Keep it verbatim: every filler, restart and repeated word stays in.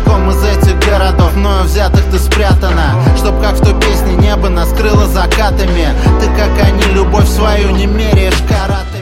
каком из этих городов мною взятых ты спрятана, чтоб как в той песне небо нас крыло закатами. Ты как они любовь свою не меряешь каратами.